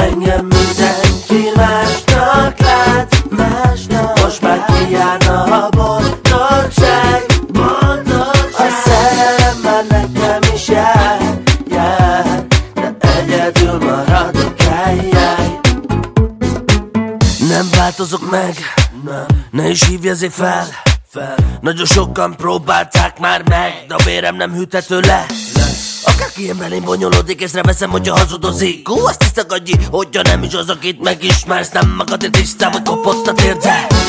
Engem mindenki másnak lát, most már kijárna a boldogság. A szerelem már nekem is jár, de egyedül maradok, jaj. Nem változok meg, ne is hívjezzél fel. Nagyon sokan próbálták már meg, de a vérem nem hűthető le. Akárki ilyen belém bonyolódik, észreveszem, hogyha hazudozik. Azt hiszed, Gagyi, hogyha nem is az, akit megismersz. Nem magadért tisztán, vagy kopott a térde.